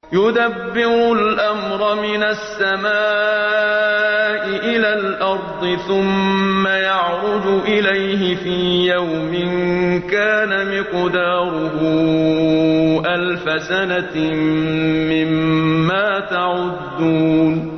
يُدَبِّرُ الْأَمْرَ مِنَ السَّمَاءِ إِلَى الْأَرْضِ ثُمَّ يَعْرُجُ إِلَيْهِ فِي يَوْمٍ كَانَ مِقْدَارُهُ 1000 سَنَةٍ مِّمَّا تَعُدُّونَ